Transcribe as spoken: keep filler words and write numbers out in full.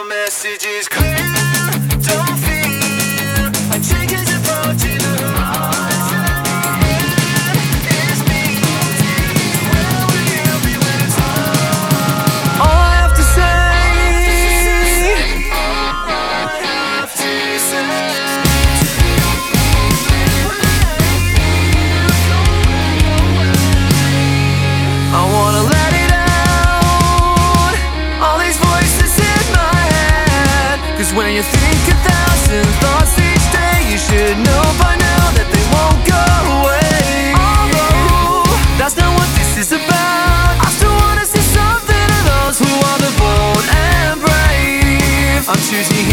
your message is clear. Don't fear, I take his approach in the horizon. It's me, where will you be when it's all? All I have to say, all I have to say. I wanna let it out, all these voices in my head. Cause when you think a thousand thoughts each day, you should know by now that they won't go away. Although that's not what this is about, I still wanna say something to those who are the bold and brave. I'm choosing